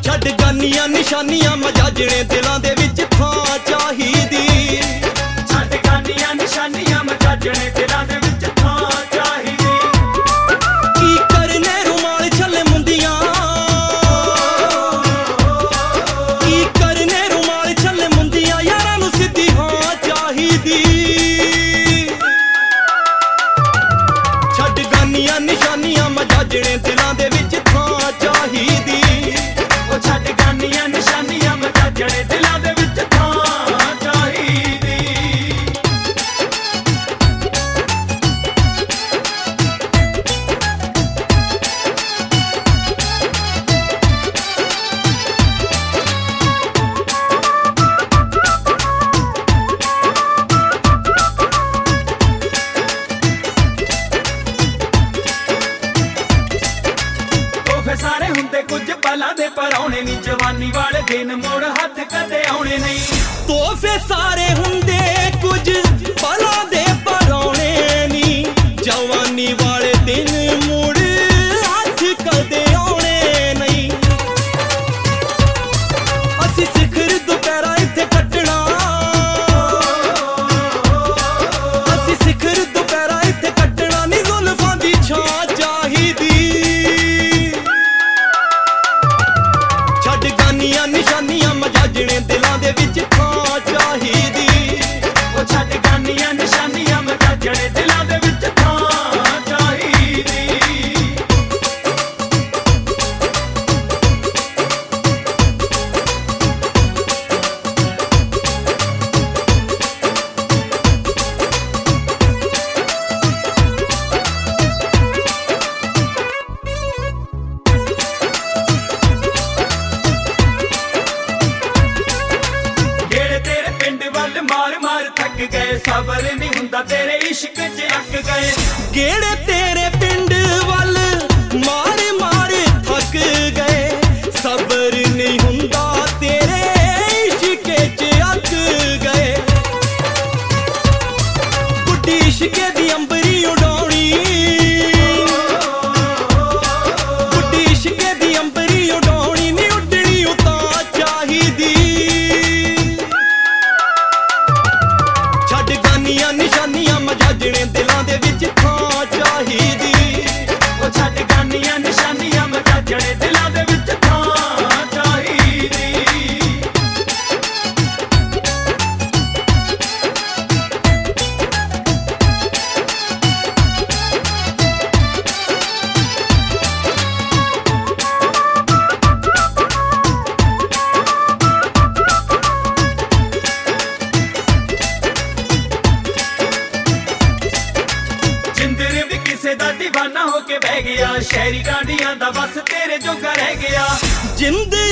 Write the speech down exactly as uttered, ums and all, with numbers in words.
छड्ड गानियां निशानियां मजाजणे दिलां दे विच थां चाहीदी। छड्ड गानियां निशानियां मजाजणे दिलां दे विच थां चाहीदी। की करने रुमाल छल्ले मुंदियां, की करने रुमाल छल्ले मुंदियां यारां नूं सिद्धी हां चाहीदी। छड्ड गानियां निशानियां मजाजणे दिलां दे विच थां चाहीदी। छड्ड गानियां निशानियां मजाजणे दिलां दे विच थां चाहीदी। तोहफे सारे हुंदे कुछ पलां दे पर आउणे नी, जवानी वाले दिन मोड़ हथ कदे आउणे नहीं। तोहफे सारे हुंदे कुछ पलां दे पर आउणे नी, जवानी वाले दिन मुड़ हथ कदे आउणे नहीं। असी सिखर दुपहरा इत्थे कट्टना, असी सिखर दुपहरा इत्थे कट्टना नी, जुल्फां दी छां चाहीदी। छड्ड गानियां निशानियां मजाजणे दिलां दे विच थां चाहीदी। ओ छड्ड गानियां निशानियां मजाजणे दिलां दे विच थां चाहीदी। मार मार थक गए, सबर नहीं हुंदा तेरे इश्क च अक गए। गेड़े तेरे पिंड वल मार मार थक गए, सबर नहीं हुंदा तेरे इश्क च अक गए। बुड्ढी इश्क दी अंबरी उड़ाउणी, बुड्ढी इश्क दी अंबरी उड़ाउणी नी, उड्डणी उतां चाहीदी। छड्ड गानियां निशानियां मजाजणे दिलां दे विच थां चाहीदी। ओ छड्ड गानियां निशानियां मजाजणे दिलां दे विच थां चाहीदी। जिंदर भी किसे दा दीवाना होके बह गया, शहरी गाड़ियां दा बस तेरे जोगा रह गया। जिंद